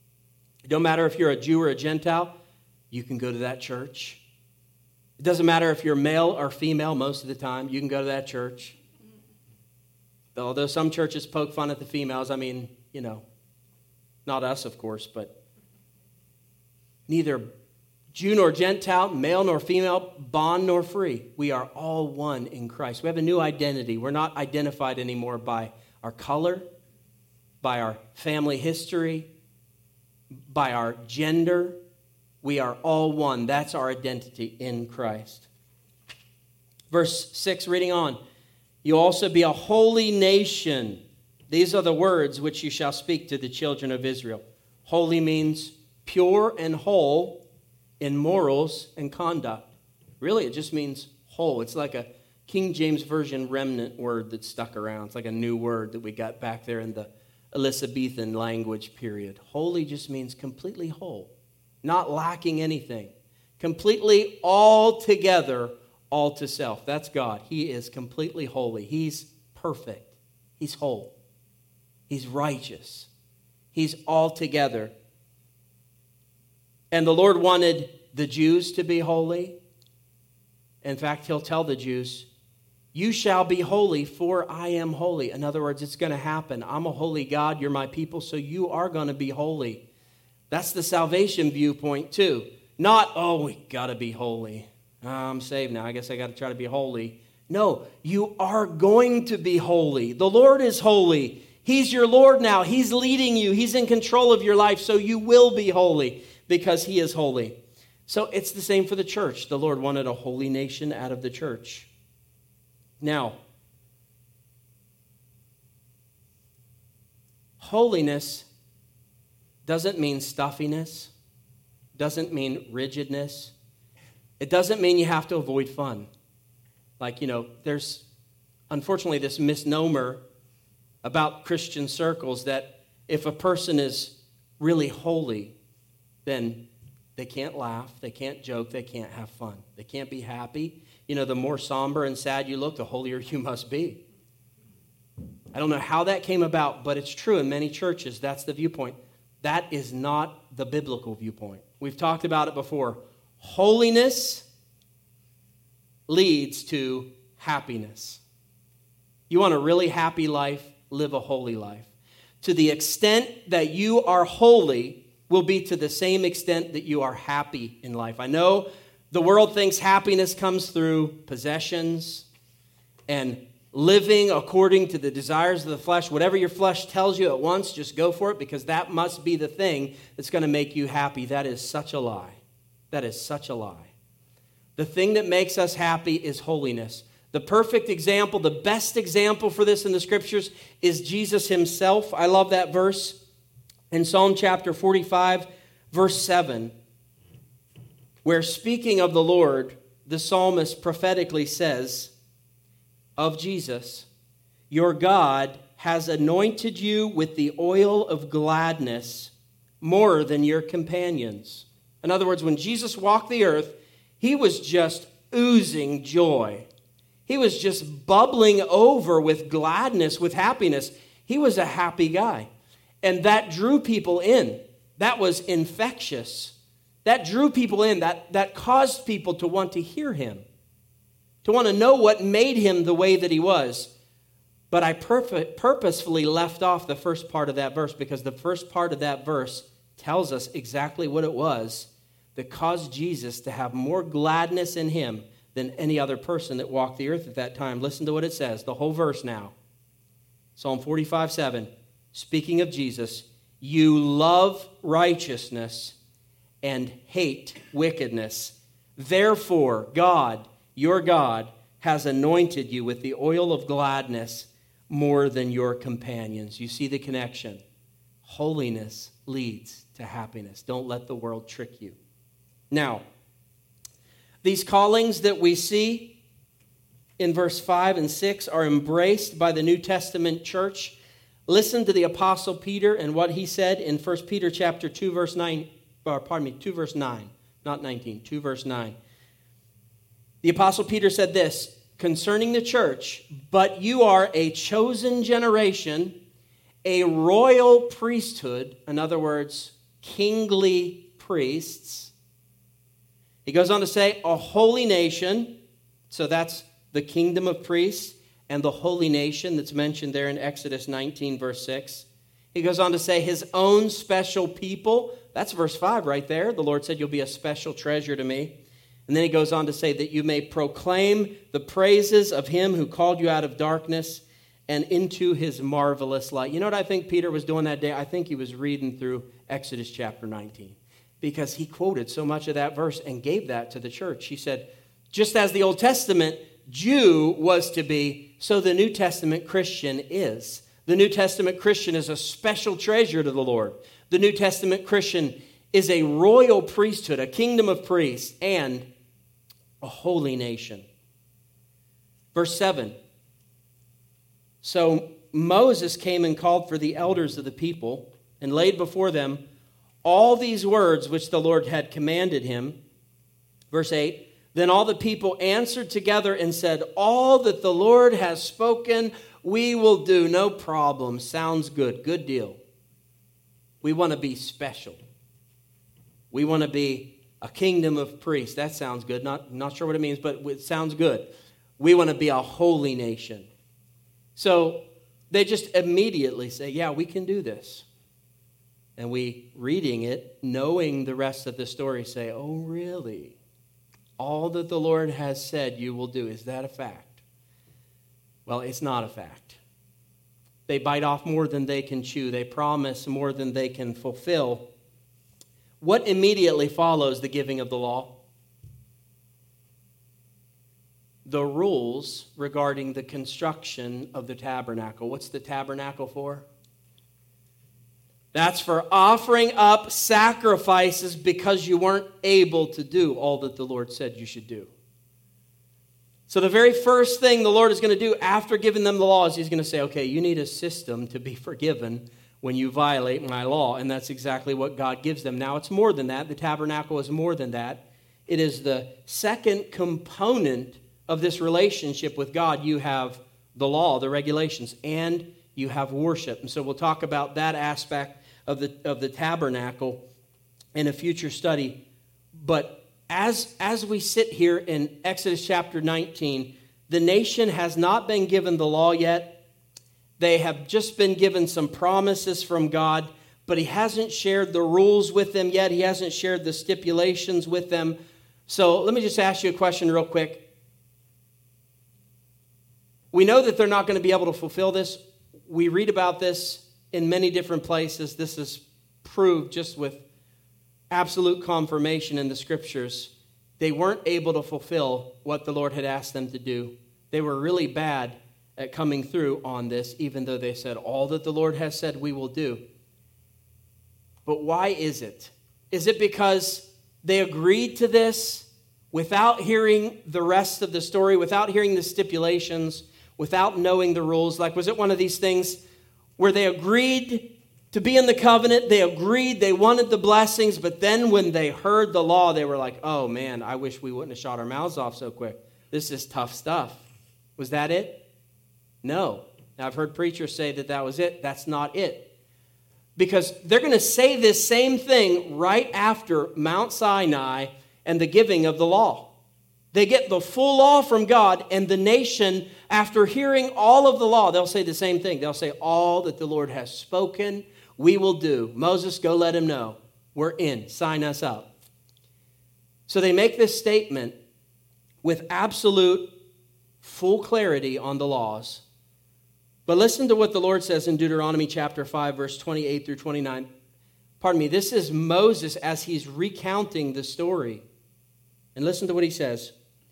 It don't matter if you're a Jew or a Gentile, you can go to that church. It doesn't matter if you're male or female most of the time, you can go to that church. Although some churches poke fun at the females, I mean, you know, not us, of course, but neither Jew nor Gentile, male nor female, bond nor free. We are all one in Christ. We have a new identity. We're not identified anymore by our color, by our family history, by our gender. We are all one. That's our identity in Christ. Verse six, reading on. You also be a holy nation. These are the words which you shall speak to the children of Israel. Holy means pure and whole in morals and conduct. Really, it just means whole. It's like a King James Version remnant word that stuck around. It's like a new word that we got back there in the Elizabethan language period. Holy just means completely whole, not lacking anything. Completely all together, all to self. That's God. He is completely holy. He's perfect. He's whole. He's righteous. He's all together. And the Lord wanted the Jews to be holy. In fact, he'll tell the Jews, you shall be holy, for I am holy. In other words, it's going to happen. I'm a holy God. You're my people, so you are going to be holy. That's the salvation viewpoint, too. Not, oh, we got to be holy. Oh, I'm saved now. I guess I got to try to be holy. No, you are going to be holy. The Lord is holy. He's your Lord now. He's leading you. He's in control of your life, so you will be holy because he is holy. So it's the same for the church. The Lord wanted a holy nation out of the church. Now, holiness doesn't mean stuffiness, doesn't mean rigidness. It doesn't mean you have to avoid fun. Like, you know, there's unfortunately this misnomer about Christian circles that if a person is really holy, then they can't laugh, they can't joke, they can't have fun. They can't be happy. You know, the more somber and sad you look, the holier you must be. I don't know how that came about, but it's true in many churches. That's the viewpoint. That is not the biblical viewpoint. We've talked about it before. Holiness leads to happiness. You want a really happy life? Live a holy life. To the extent that you are holy will be to the same extent that you are happy in life. I know the world thinks happiness comes through possessions and living according to the desires of the flesh. Whatever your flesh tells you at once, just go for it because that must be the thing that's going to make you happy. That is such a lie. That is such a lie. The thing that makes us happy is holiness. The perfect example, the best example for this in the scriptures is Jesus himself. I love that verse in Psalm chapter forty-five, verse seven, where speaking of the Lord, the psalmist prophetically says of Jesus, your God has anointed you with the oil of gladness more than your companions. In other words, when Jesus walked the earth, he was just oozing joy. He was just bubbling over with gladness, with happiness. He was a happy guy. And that drew people in. That was infectious. That drew people in. That, that caused people to want to hear him, to want to know what made him the way that he was. But I purpose, purposefully left off the first part of that verse because the first part of that verse tells us exactly what it was that caused Jesus to have more gladness in him than any other person that walked the earth at that time. Listen to what it says, the whole verse now. Psalm forty-five, seven, speaking of Jesus, you love righteousness and hate wickedness. Therefore, God, your God, has anointed you with the oil of gladness more than your companions. You see the connection. Holiness leads to happiness. Don't let the world trick you. Now, these callings that we see in verse five and six are embraced by the New Testament church. Listen to the Apostle Peter and what he said in First Peter chapter two, verse nine, or pardon me, two verse nine, not nineteen, two verse nine. The Apostle Peter said this concerning the church, but you are a chosen generation, a royal priesthood, in other words, kingly priests. He goes on to say, a holy nation, so that's the kingdom of priests, and the holy nation that's mentioned there in Exodus nineteen, verse six. He goes on to say his own special people. That's verse five right there. The Lord said, you'll be a special treasure to me. And then he goes on to say that you may proclaim the praises of him who called you out of darkness and into his marvelous light. You know what I think Peter was doing that day? I think he was reading through Exodus chapter nineteen, because he quoted so much of that verse and gave that to the church. He said, just as the Old Testament Jew was to be, so the New Testament Christian is. The New Testament Christian is a special treasure to the Lord. The New Testament Christian is a royal priesthood, a kingdom of priests, and a holy nation. Verse seven. So Moses came and called for the elders of the people and laid before them all these words which the Lord had commanded him. Verse eight. Then all the people answered together and said, all that the Lord has spoken, we will do. No problem. Sounds good. Good deal. We want to be special. We want to be a kingdom of priests. That sounds good. Not, not sure what it means, but it sounds good. We want to be a holy nation. So they just immediately say, yeah, we can do this. And we, reading it, knowing the rest of the story, say, oh, really? All that the Lord has said you will do, is that a fact? Well, it's not a fact. They bite off more than they can chew. They promise more than they can fulfill. What immediately follows the giving of the law? The rules regarding the construction of the tabernacle. What's the tabernacle for? That's for offering up sacrifices because you weren't able to do all that the Lord said you should do. So the very first thing the Lord is going to do after giving them the law is he's going to say, okay, you need a system to be forgiven when you violate my law. And that's exactly what God gives them. Now, it's more than that. The tabernacle is more than that. It is the second component of this relationship with God. You have the law, the regulations, and you have worship. And so we'll talk about that aspect of the of the tabernacle in a future study. But as as we sit here in Exodus chapter nineteen, the nation has not been given the law yet. They have just been given some promises from God, but he hasn't shared the rules with them yet. He hasn't shared the stipulations with them. So let me just ask you a question real quick. We know that they're not going to be able to fulfill this. We read about this in many different places. This is proved just with absolute confirmation in the scriptures. They weren't able to fulfill what the Lord had asked them to do. They were really bad at coming through on this, even though they said, all that the Lord has said we will do. But why is it? Is it because they agreed to this without hearing the rest of the story, without hearing the stipulations, without knowing the rules? Like, was it one of these things where they agreed to be in the covenant, they agreed, they wanted the blessings, but then when they heard the law, they were like, oh man, I wish we wouldn't have shot our mouths off so quick. This is tough stuff. Was that it? No. Now, I've heard preachers say that that was it. That's not it. Because they're going to say this same thing right after Mount Sinai and the giving of the law. They get the full law from God, and the nation, after hearing all of the law, they'll say the same thing. They'll say, all that the Lord has spoken, we will do. Moses, go let him know. We're in. Sign us up. So they make this statement with absolute full clarity on the laws. But listen to what the Lord says in Deuteronomy chapter five, verse twenty-eight through twenty-nine. Pardon me, this is Moses as he's recounting the story. And listen to what he says.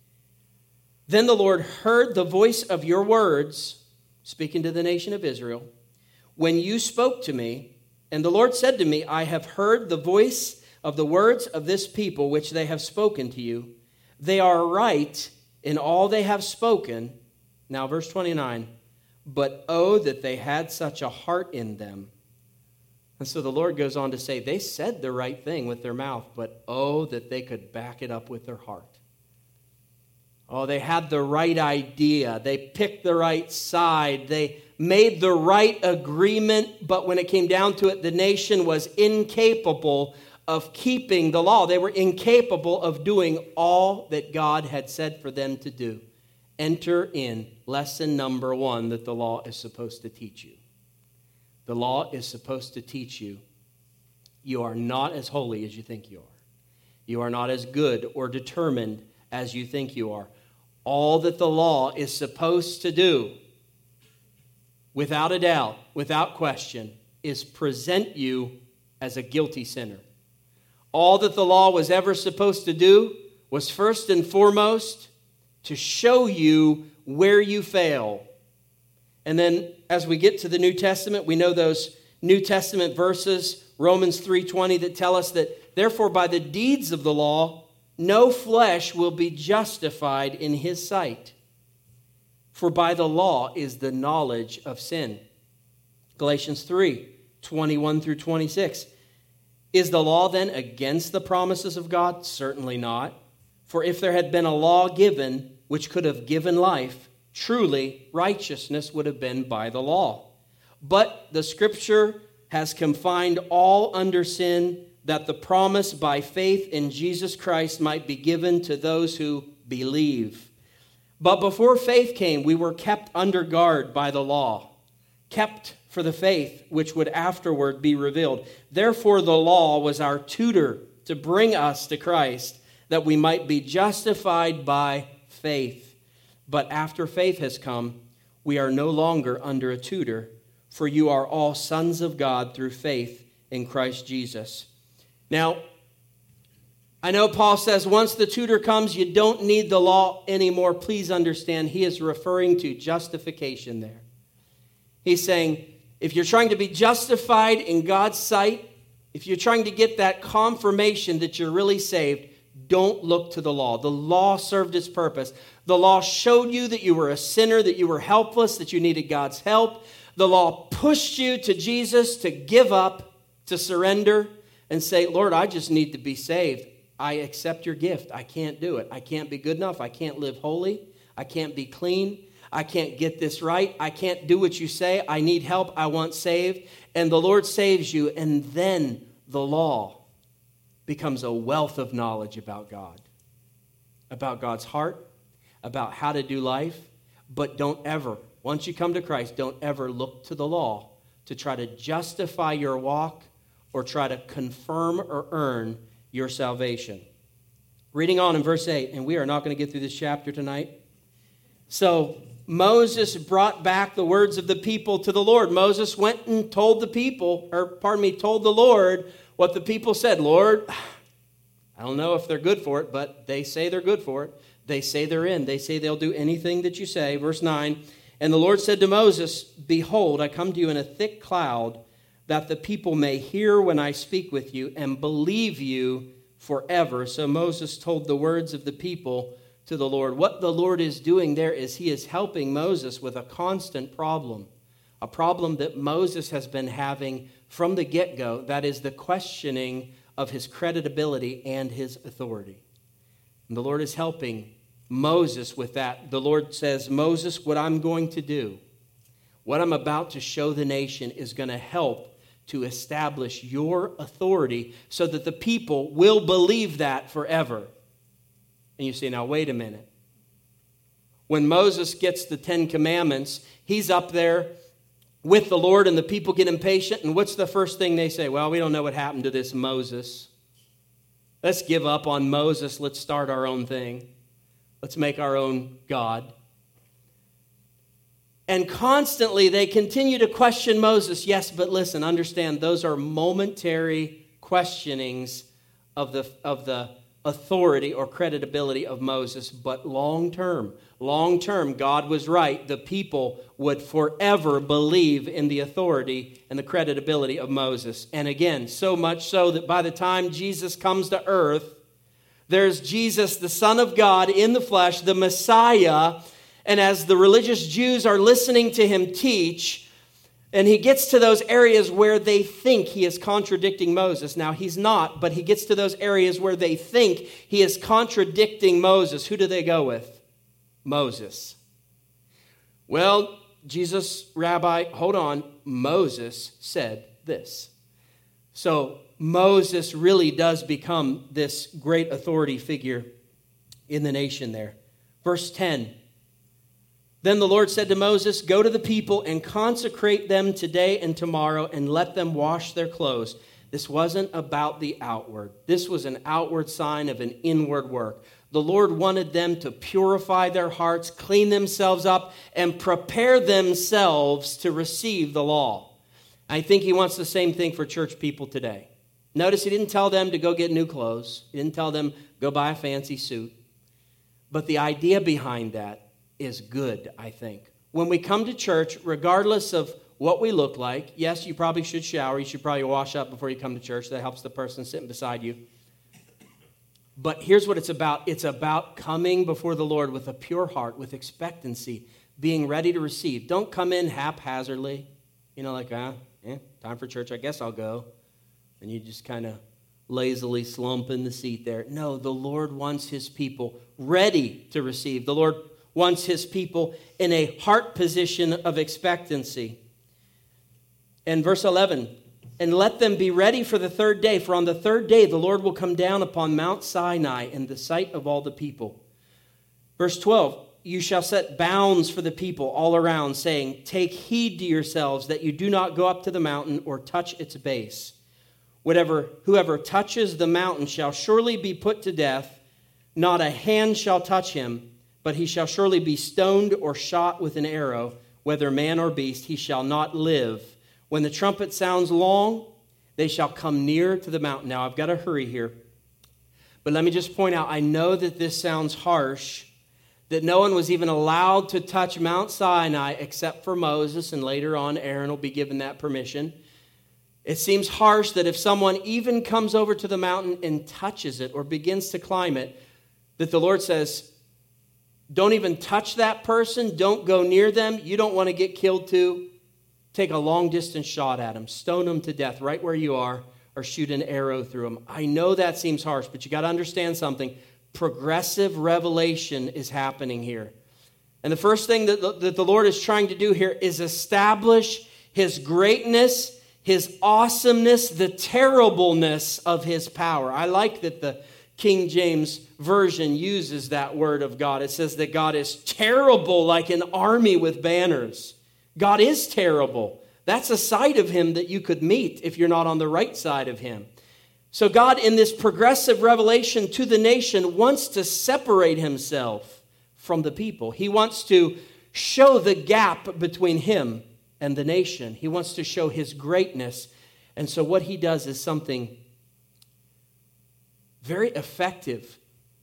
Then the Lord heard the voice of your words, speaking to the nation of Israel, when you spoke to me. And the Lord said to me, I have heard the voice of the words of this people, which they have spoken to you. They are right in all they have spoken. Now, verse twenty-nine. But oh, that they had such a heart in them. And so the Lord goes on to say, they said the right thing with their mouth, but oh, that they could back it up with their heart. Oh, they had the right idea. They picked the right side. They made the right agreement, but when it came down to it, the nation was incapable of keeping the law. They were incapable of doing all that God had said for them to do. Enter in lesson number one that the law is supposed to teach you. The law is supposed to teach you you are not as holy as you think you are. You are not as good or determined as you think you are. All that the law is supposed to do without a doubt, without question, is present you as a guilty sinner. All that the law was ever supposed to do was first and foremost to show you where you fail. And then as we get to the New Testament, we know those New Testament verses, Romans three twenty, that tell us that therefore by the deeds of the law, no flesh will be justified in his sight. For by the law is the knowledge of sin. Galatians three twenty-one through twenty-six. Is the law then against the promises of God? Certainly not. For if there had been a law given which could have given life, truly righteousness would have been by the law. But the Scripture has confined all under sin, that the promise by faith in Jesus Christ might be given to those who believe. But before faith came, we were kept under guard by the law, kept for the faith which would afterward be revealed. Therefore the law was our tutor to bring us to Christ, that we might be justified by faith. But after faith has come, we are no longer under a tutor, for you are all sons of God through faith in Christ Jesus. Now, I know Paul says once the tutor comes, you don't need the law anymore. Please understand, he is referring to justification there. He's saying, if you're trying to be justified in God's sight, if you're trying to get that confirmation that you're really saved, don't look to the law. The law served its purpose. The law showed you that you were a sinner, that you were helpless, that you needed God's help. The law pushed you to Jesus to give up, to surrender, and say, Lord, I just need to be saved. I accept your gift. I can't do it. I can't be good enough. I can't live holy. I can't be clean. I can't get this right. I can't do what you say. I need help. I want saved. And the Lord saves you, and then the law becomes a wealth of knowledge about God, about God's heart, about how to do life. But don't ever, once you come to Christ, don't ever look to the law to try to justify your walk or try to confirm or earn your salvation. Reading on in verse eight, and we are not going to get through this chapter tonight. So Moses brought back the words of the people to the Lord. Moses went and told the people, or pardon me, told the Lord what the people said. Lord, I don't know if they're good for it, but they say they're good for it. They say they're in. They say they'll do anything that you say. Verse nine, and the Lord said to Moses, behold, I come to you in a thick cloud, that the people may hear when I speak with you and believe you forever. So Moses told the words of the people to the Lord. What the Lord is doing there is he is helping Moses with a constant problem, a problem that Moses has been having from the get-go, that is the questioning of his credibility and his authority. And the Lord is helping Moses with that. The Lord says, Moses, what I'm going to do, what I'm about to show the nation is going to help to establish your authority so that the people will believe that forever. And you say, now wait a minute. When Moses gets the Ten Commandments, he's up there with the Lord and the people get impatient. And what's the first thing they say? Well, we don't know what happened to this Moses. Let's give up on Moses. Let's start our own thing. Let's make our own God. And constantly they continue to question Moses. Yes, but listen, understand, those are momentary questionings of the, of the authority or credibility of Moses. But long term, long term, God was right. The people would forever believe in the authority and the credibility of Moses. And again, so much so that by the time Jesus comes to earth, there's Jesus, the Son of God in the flesh, the Messiah. And as the religious Jews are listening to him teach, and he gets to those areas where they think he is contradicting Moses. Now, he's not, but he gets to those areas where they think he is contradicting Moses. Who do they go with? Moses. Well, Jesus, Rabbi, hold on. Moses said this. So Moses really does become this great authority figure in the nation there. Verse ten. Then the Lord said to Moses, go to the people and consecrate them today and tomorrow and let them wash their clothes. This wasn't about the outward. This was an outward sign of an inward work. The Lord wanted them to purify their hearts, clean themselves up, and prepare themselves to receive the law. I think he wants the same thing for church people today. Notice he didn't tell them to go get new clothes. He didn't tell them go buy a fancy suit. But the idea behind that is good, I think. When we come to church, regardless of what we look like, yes, you probably should shower. You should probably wash up before you come to church. That helps the person sitting beside you. But here's what it's about. It's about coming before the Lord with a pure heart, with expectancy, being ready to receive. Don't come in haphazardly, you know, like, ah, eh, time for church, I guess I'll go. And you just kind of lazily slump in the seat there. No, the Lord wants his people ready to receive. The Lord wants his people in a heart position of expectancy. And verse eleven, and let them be ready for the third day, for on the third day the Lord will come down upon Mount Sinai in the sight of all the people. Verse twelve, you shall set bounds for the people all around, saying, take heed to yourselves that you do not go up to the mountain or touch its base. Whatever, whoever touches the mountain shall surely be put to death. Not a hand shall touch him, but he shall surely be stoned or shot with an arrow, whether man or beast, he shall not live. When the trumpet sounds long, they shall come near to the mountain. Now, I've got to hurry here. But let me just point out, I know that this sounds harsh, that no one was even allowed to touch Mount Sinai except for Moses, and later on Aaron will be given that permission. It seems harsh that if someone even comes over to the mountain and touches it or begins to climb it, that the Lord says, don't even touch that person, don't go near them, you don't want to get killed too. Take a long-distance shot at them, stone them to death right where you are, or shoot an arrow through them. I know that seems harsh, but you got to understand something. Progressive revelation is happening here. And the first thing that the, that the Lord is trying to do here is establish his greatness, his awesomeness, the terribleness of his power. I like that the King James Version uses that word of God. It says that God is terrible like an army with banners. God is terrible. That's a side of him that you could meet if you're not on the right side of him. So God, in this progressive revelation to the nation, wants to separate himself from the people. He wants to show the gap between him and the nation. He wants to show his greatness. And so what he does is something very effective.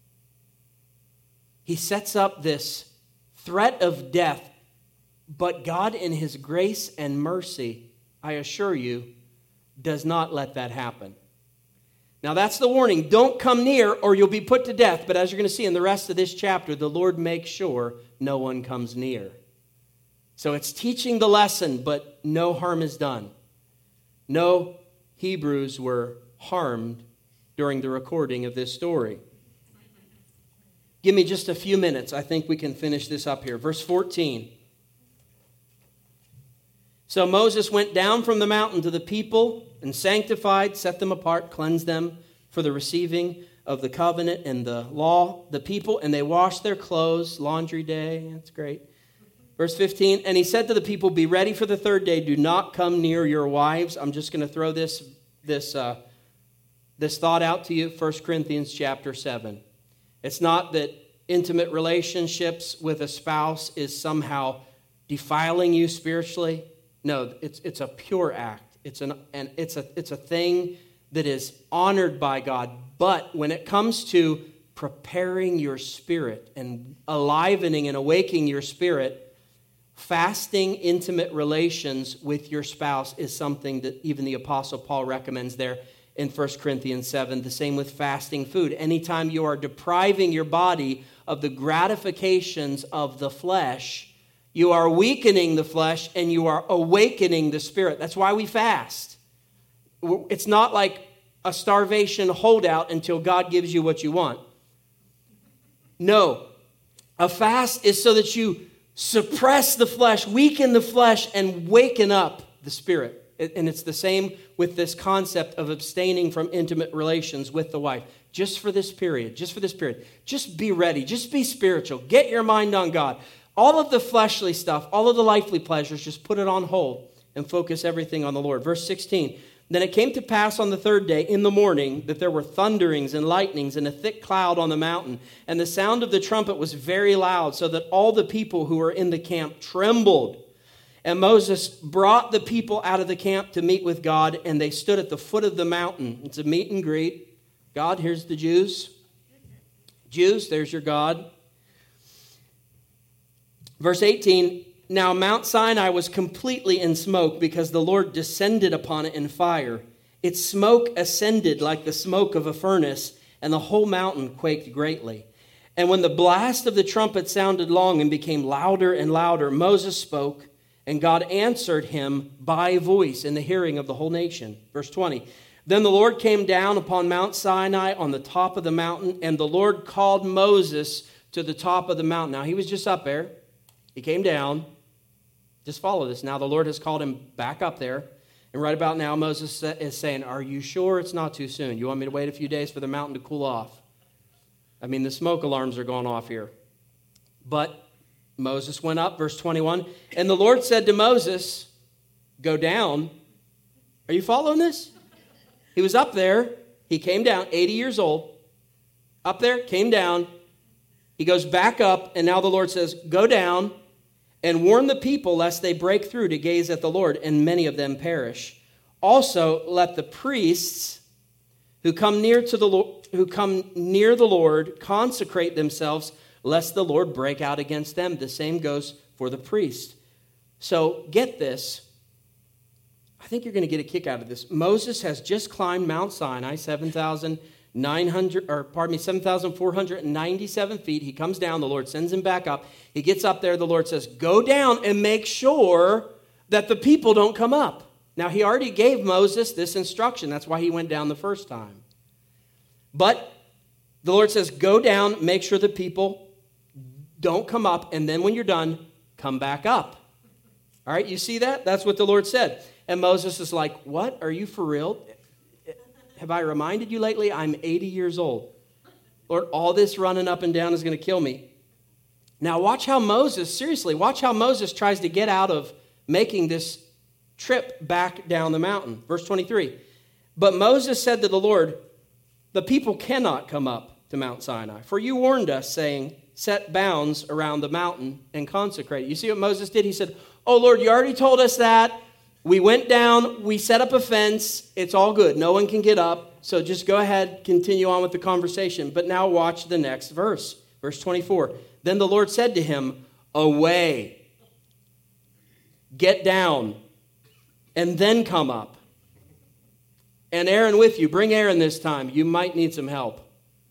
He sets up this threat of death. But God, in his grace and mercy, I assure you, does not let that happen. Now, that's the warning. Don't come near or you'll be put to death. But as you're going to see in the rest of this chapter, the Lord makes sure no one comes near. So it's teaching the lesson, but no harm is done. No Hebrews were harmed during the recording of this story. Give me just a few minutes. I think we can finish this up here. Verse fourteen. So Moses went down from the mountain to the people and sanctified, set them apart, cleansed them for the receiving of the covenant and the law, the people, and they washed their clothes, laundry day, that's great. Verse fifteen, and he said to the people, be ready for the third day, do not come near your wives. I'm just going to throw this, this, uh, this thought out to you, First Corinthians chapter seven. It's not that intimate relationships with a spouse is somehow defiling you spiritually. No, it's it's a pure act. It's an and it's a it's a thing that is honored by God. But when it comes to preparing your spirit and alivening and awakening your spirit, fasting intimate relations with your spouse is something that even the Apostle Paul recommends there in First Corinthians seven. The same with fasting food. Anytime you are depriving your body of the gratifications of the flesh, you are weakening the flesh and you are awakening the spirit. That's why we fast. It's not like a starvation holdout until God gives you what you want. No. A fast is so that you suppress the flesh, weaken the flesh, and waken up the spirit. And it's the same with this concept of abstaining from intimate relations with the wife. Just for this period, just for this period. Just be ready. Just be spiritual. Get your mind on God. All of the fleshly stuff, all of the lifely pleasures, just put it on hold and focus everything on the Lord. Verse sixteen, Then it came to pass on the third day in the morning that there were thunderings and lightnings and a thick cloud on the mountain. And the sound of the trumpet was very loud, so that all the people who were in the camp trembled. And Moses brought the people out of the camp to meet with God, and they stood at the foot of the mountain. It's a meet and greet. God, here's the Jews. Jews, there's your God. Verse eighteen, now Mount Sinai was completely in smoke because the Lord descended upon it in fire. Its smoke ascended like the smoke of a furnace, and the whole mountain quaked greatly. And when the blast of the trumpet sounded long and became louder and louder, Moses spoke, and God answered him by voice in the hearing of the whole nation. Verse twenty, then the Lord came down upon Mount Sinai on the top of the mountain, and the Lord called Moses to the top of the mountain. Now, he was just up there. He came down. Just follow this. Now, the Lord has called him back up there. And right about now, Moses is saying, are you sure it's not too soon? You want me to wait a few days for the mountain to cool off? I mean, the smoke alarms are going off here. But Moses went up, verse twenty-one, and the Lord said to Moses, go down. Are you following this? He was up there. He came down, eighty years old. Up there, came down. He goes back up, and now the Lord says, go down and warn the people lest they break through to gaze at the Lord, and many of them perish. Also, let the priests who come near to the Lord, who come near the Lord consecrate themselves, lest the Lord break out against them. The same goes for the priest. So get this. I think you're going to get a kick out of this. Moses has just climbed Mount Sinai, seven thousand nine hundred, or pardon me, seven thousand four hundred ninety-seven feet. He comes down. The Lord sends him back up. He gets up there. The Lord says, go down and make sure that the people don't come up. Now, he already gave Moses this instruction. That's why he went down the first time. But the Lord says, go down, make sure the people don't come up, and then when you're done, come back up. All right, you see that? That's what the Lord said. And Moses is like, what? Are you for real? Have I reminded you lately? I'm eighty years old. Lord, all this running up and down is going to kill me. Now watch how Moses, seriously, watch how Moses tries to get out of making this trip back down the mountain. Verse twenty-three. But Moses said to the Lord, the people cannot come up to Mount Sinai, for you warned us, saying, set bounds around the mountain and consecrate it. You see what Moses did? He said, oh, Lord, you already told us that. We went down, we set up a fence, it's all good. No one can get up, so just go ahead, continue on with the conversation. But now watch the next verse, verse twenty-four. Then the Lord said to him, away, get down, and then come up. And Aaron with you. Bring Aaron this time. You might need some help.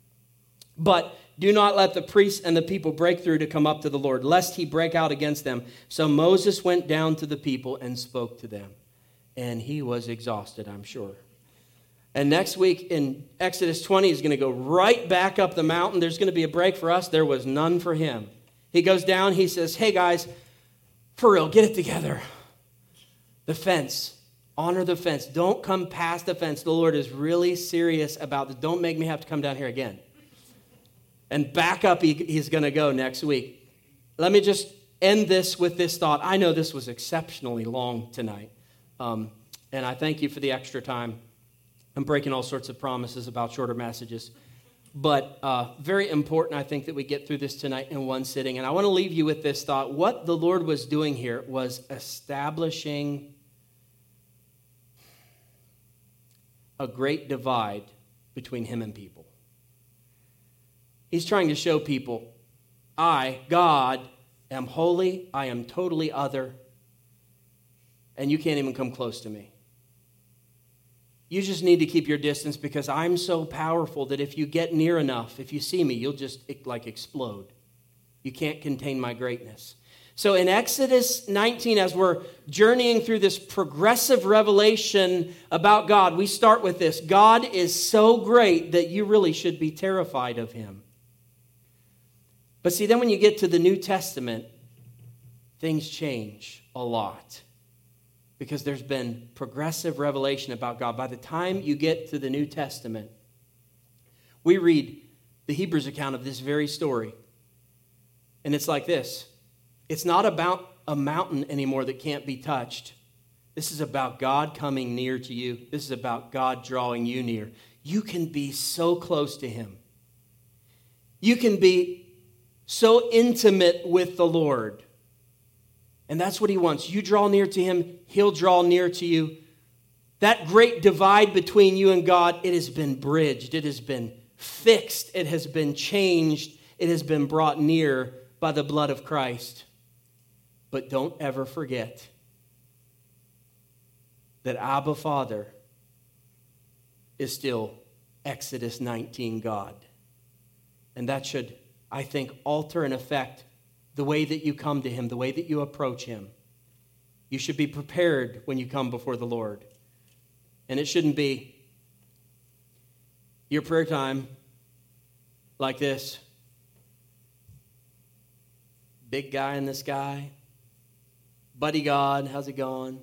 But do not let the priests and the people break through to come up to the Lord, lest he break out against them. So Moses went down to the people and spoke to them. And he was exhausted, I'm sure. And next week in Exodus twenty, he's going to go right back up the mountain. There's going to be a break for us. There was none for him. He goes down. He says, hey, guys, for real, get it together. The fence. Honor the fence. Don't come past the fence. The Lord is really serious about this. Don't make me have to come down here again. And back up he, he's going to go next week. Let me just end this with this thought. I know this was exceptionally long tonight. Um, and I thank you for the extra time. I'm breaking all sorts of promises about shorter messages. But uh, very important, I think, that we get through this tonight in one sitting. And I want to leave you with this thought. What the Lord was doing here was establishing a great divide between him and people. He's trying to show people, I, God, am holy, I am totally other, and you can't even come close to me. You just need to keep your distance because I'm so powerful that if you get near enough, if you see me, you'll just like explode. You can't contain my greatness. So in Exodus nineteen, as we're journeying through this progressive revelation about God, we start with this. God is so great that you really should be terrified of him. But see, then when you get to the New Testament, things change a lot because there's been progressive revelation about God. By the time you get to the New Testament, we read the Hebrews account of this very story. And it's like this. It's not about a mountain anymore that can't be touched. This is about God coming near to you. This is about God drawing you near. You can be so close to him. You can be so intimate with the Lord. And that's what he wants. You draw near to him, he'll draw near to you. That great divide between you and God, it has been bridged. It has been fixed. It has been changed. It has been brought near by the blood of Christ. But don't ever forget that Abba Father is still Exodus nineteen God. And that should, I think, alter and affect the way that you come to him, the way that you approach him. You should be prepared when you come before the Lord. And it shouldn't be your prayer time like this. Big guy in the sky. Buddy God, how's it going?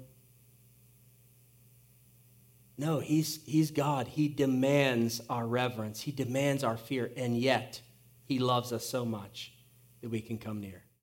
No, he's, he's God. He demands our reverence. He demands our fear. And yet, he loves us so much that we can come near.